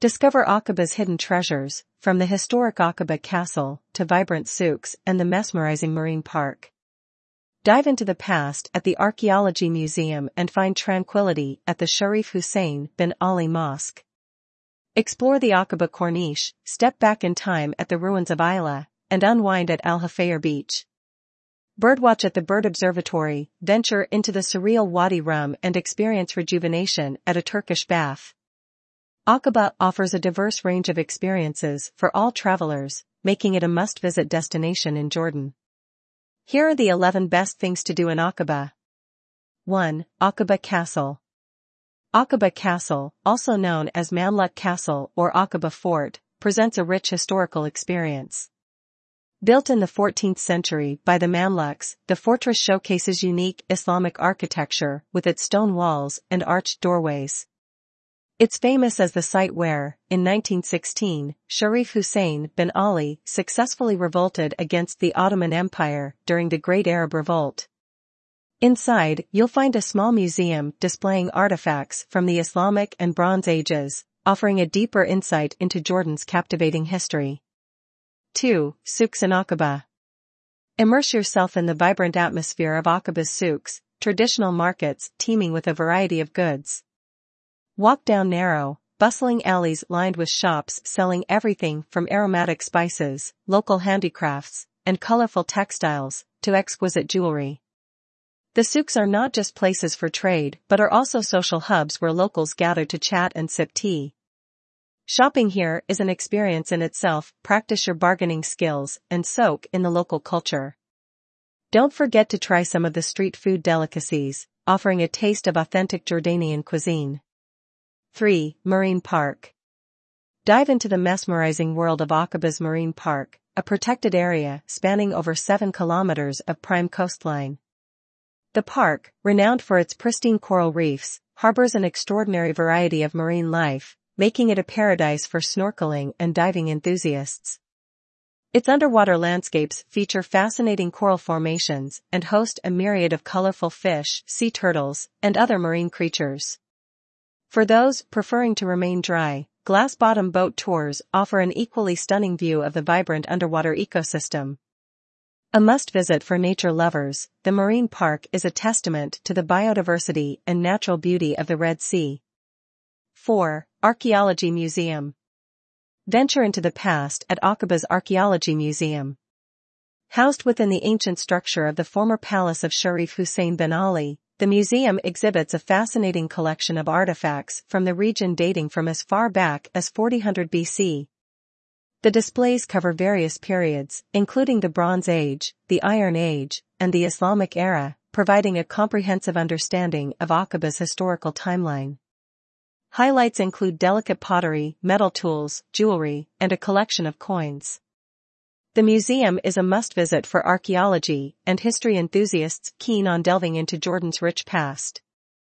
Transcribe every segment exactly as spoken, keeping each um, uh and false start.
Discover Aqaba's hidden treasures, from the historic Aqaba Castle to vibrant souks and the mesmerizing marine park. Dive into the past at the Archaeology Museum and find tranquility at the Sharif Hussein bin Ali Mosque. Explore the Aqaba Corniche, step back in time at the ruins of Ayla, and unwind at Al Hafayr Beach. Birdwatch at the Bird Observatory, venture into the surreal Wadi Rum and experience rejuvenation at a Turkish bath. Aqaba offers a diverse range of experiences for all travelers, making it a must-visit destination in Jordan. Here are the eleven best things to do in Aqaba. one. Aqaba Castle. Aqaba Castle, also known as Mamluk Castle or Aqaba Fort, presents a rich historical experience. Built in the fourteenth century by the Mamluks, the fortress showcases unique Islamic architecture with its stone walls and arched doorways. It's famous as the site where, in nineteen sixteen, Sharif Hussein bin Ali successfully revolted against the Ottoman Empire during the Great Arab Revolt. Inside, you'll find a small museum displaying artifacts from the Islamic and Bronze Ages, offering a deeper insight into Jordan's captivating history. two. Souks in Aqaba. Immerse yourself in the vibrant atmosphere of Aqaba's souks, traditional markets teeming with a variety of goods. Walk down narrow, bustling alleys lined with shops selling everything from aromatic spices, local handicrafts, and colorful textiles, to exquisite jewelry. The souks are not just places for trade but are also social hubs where locals gather to chat and sip tea. Shopping here is an experience in itself. Practice your bargaining skills and soak in the local culture. Don't forget to try some of the street food delicacies, offering a taste of authentic Jordanian cuisine. three. Marine Park. Dive into the mesmerizing world of Aqaba's Marine Park, a protected area spanning over seven kilometers of prime coastline. The park, renowned for its pristine coral reefs, harbors an extraordinary variety of marine life, making it a paradise for snorkeling and diving enthusiasts. Its underwater landscapes feature fascinating coral formations and host a myriad of colorful fish, sea turtles, and other marine creatures. For those preferring to remain dry, glass-bottom boat tours offer an equally stunning view of the vibrant underwater ecosystem. A must-visit for nature lovers, the Marine Park is a testament to the biodiversity and natural beauty of the Red Sea. four. Archaeology Museum. Venture into the past at Aqaba's Archaeology Museum. Housed within the ancient structure of the former palace of Sharif Hussein bin Ali, the museum exhibits a fascinating collection of artifacts from the region dating from as far back as forty hundred B C. The displays cover various periods, including the Bronze Age, the Iron Age, and the Islamic era, providing a comprehensive understanding of Aqaba's historical timeline. Highlights include delicate pottery, metal tools, jewelry, and a collection of coins. The museum is a must-visit for archaeology and history enthusiasts keen on delving into Jordan's rich past.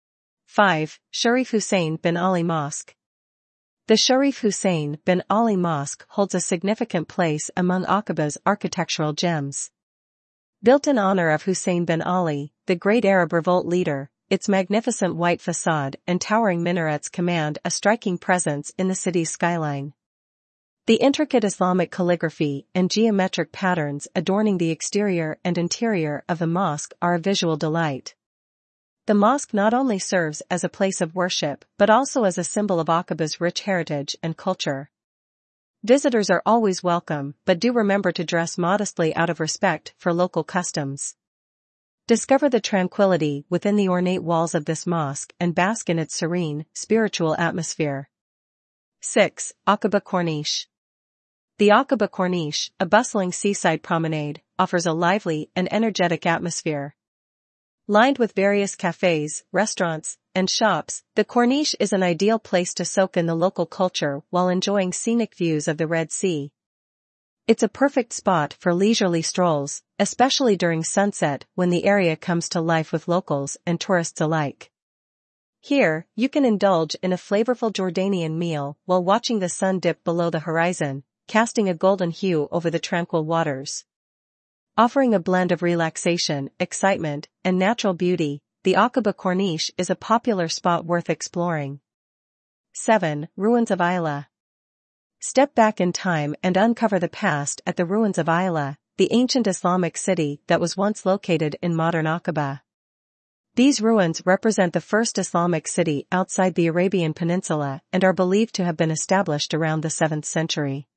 five. Sharif Hussein bin Ali Mosque. The Sharif Hussein bin Ali Mosque holds a significant place among Aqaba's architectural gems. Built in honor of Hussein bin Ali, the great Arab revolt leader, its magnificent white facade and towering minarets command a striking presence in the city's skyline. The intricate Islamic calligraphy and geometric patterns adorning the exterior and interior of the mosque are a visual delight. The mosque not only serves as a place of worship but also as a symbol of Aqaba's rich heritage and culture. Visitors are always welcome, but do remember to dress modestly out of respect for local customs. Discover the tranquility within the ornate walls of this mosque and bask in its serene, spiritual atmosphere. six. Aqaba Corniche. The Aqaba Corniche, a bustling seaside promenade, offers a lively and energetic atmosphere. Lined with various cafes, restaurants, and shops, the Corniche is an ideal place to soak in the local culture while enjoying scenic views of the Red Sea. It's a perfect spot for leisurely strolls, especially during sunset when the area comes to life with locals and tourists alike. Here, you can indulge in a flavorful Jordanian meal while watching the sun dip below the horizon, casting a golden hue over the tranquil waters. Offering a blend of relaxation, excitement, and natural beauty, the Aqaba Corniche is a popular spot worth exploring. seven. Ruins of Ayla. Step back in time and uncover the past at the ruins of Ayla, the ancient Islamic city that was once located in modern Aqaba. These ruins represent the first Islamic city outside the Arabian Peninsula and are believed to have been established around the seventh century.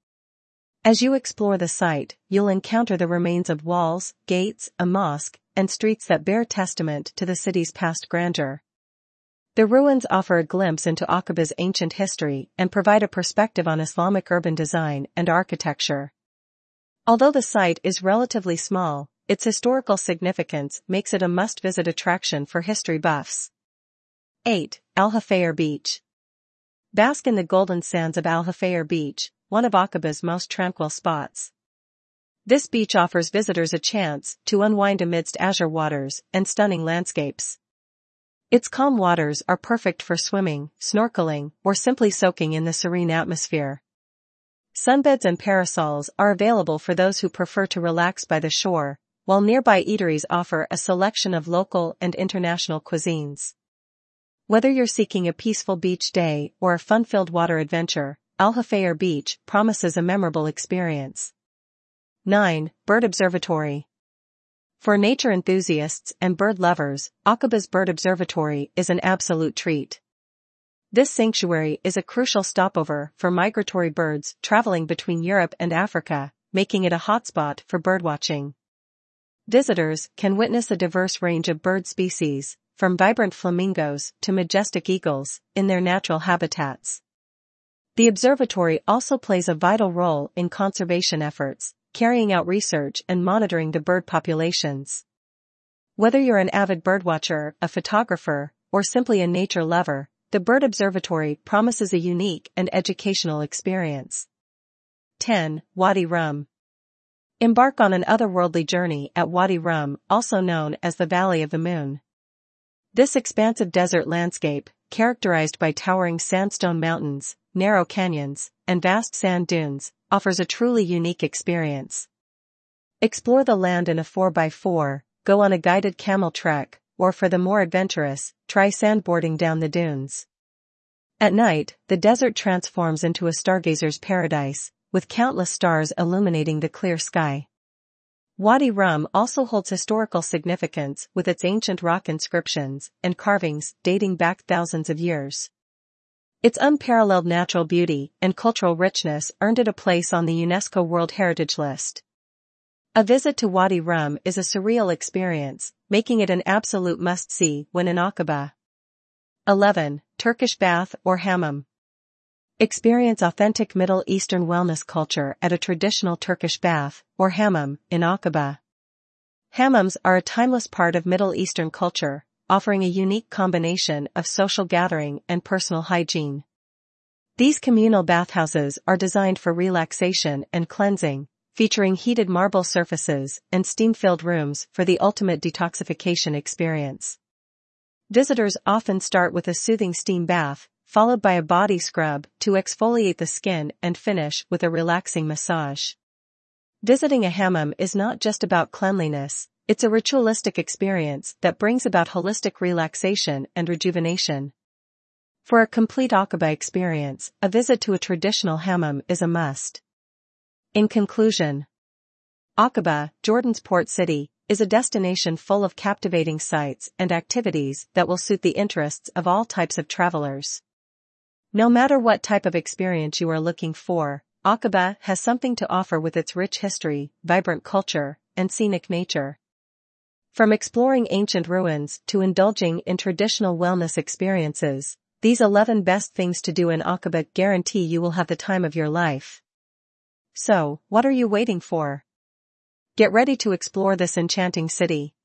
As you explore the site, you'll encounter the remains of walls, gates, a mosque, and streets that bear testament to the city's past grandeur. The ruins offer a glimpse into Aqaba's ancient history and provide a perspective on Islamic urban design and architecture. Although the site is relatively small, its historical significance makes it a must-visit attraction for history buffs. eight. Al Hafayr Beach. Bask in the golden sands of Al Hafayr Beach, one of Aqaba's most tranquil spots. This beach offers visitors a chance to unwind amidst azure waters and stunning landscapes. Its calm waters are perfect for swimming, snorkeling, or simply soaking in the serene atmosphere. Sunbeds and parasols are available for those who prefer to relax by the shore, while nearby eateries offer a selection of local and international cuisines. Whether you're seeking a peaceful beach day or a fun-filled water adventure, Al Hafayr Beach promises a memorable experience. nine. Bird Observatory. For nature enthusiasts and bird lovers, Aqaba's Bird Observatory is an absolute treat. This sanctuary is a crucial stopover for migratory birds traveling between Europe and Africa, making it a hotspot for birdwatching. Visitors can witness a diverse range of bird species, from vibrant flamingos to majestic eagles, in their natural habitats. The observatory also plays a vital role in conservation efforts, carrying out research and monitoring the bird populations. Whether you're an avid birdwatcher, a photographer, or simply a nature lover, the Bird Observatory promises a unique and educational experience. ten. Wadi Rum. Embark on an otherworldly journey at Wadi Rum, also known as the Valley of the Moon. This expansive desert landscape, characterized by towering sandstone mountains, narrow canyons, and vast sand dunes, offers a truly unique experience. Explore the land in a four by four, go on a guided camel trek, or for the more adventurous, try sandboarding down the dunes. At night, the desert transforms into a stargazer's paradise, with countless stars illuminating the clear sky. Wadi Rum also holds historical significance with its ancient rock inscriptions and carvings dating back thousands of years. Its unparalleled natural beauty and cultural richness earned it a place on the UNESCO World Heritage List. A visit to Wadi Rum is a surreal experience, making it an absolute must-see when in Aqaba. eleven. Turkish bath or hammam. Experience authentic Middle Eastern wellness culture at a traditional Turkish bath, or hammam, in Aqaba. Hammams are a timeless part of Middle Eastern culture, offering a unique combination of social gathering and personal hygiene. These communal bathhouses are designed for relaxation and cleansing, featuring heated marble surfaces and steam-filled rooms for the ultimate detoxification experience. Visitors often start with a soothing steam bath, followed by a body scrub to exfoliate the skin and finish with a relaxing massage. Visiting a hammam is not just about cleanliness, it's a ritualistic experience that brings about holistic relaxation and rejuvenation. For a complete Aqaba experience, a visit to a traditional hammam is a must. In conclusion, Aqaba, Jordan's port city, is a destination full of captivating sights and activities that will suit the interests of all types of travelers. No matter what type of experience you are looking for, Aqaba has something to offer with its rich history, vibrant culture, and scenic nature. From exploring ancient ruins to indulging in traditional wellness experiences, these eleven best things to do in Aqaba guarantee you will have the time of your life. So, what are you waiting for? Get ready to explore this enchanting city.